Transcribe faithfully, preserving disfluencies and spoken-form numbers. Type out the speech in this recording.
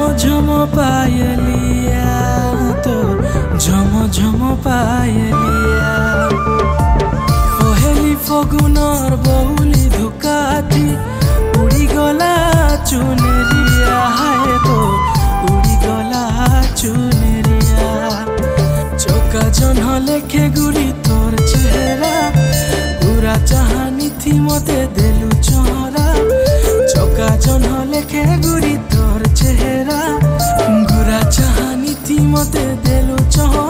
झम पायलिया तोर झम झम पायलिया पहेली फगुनर बहुली धुकाती उड़ी गला चुनेरिया हाय तो उड़ी गला चुनेरिया चौका जन्ह लेखे गुरी तोर चेहरा पूरा चाहानी थी मते देलु चोरा चौका जन्ह लेखे गुरी तोर चेहरा गुरा चाहानी थी मते देलु चोरा।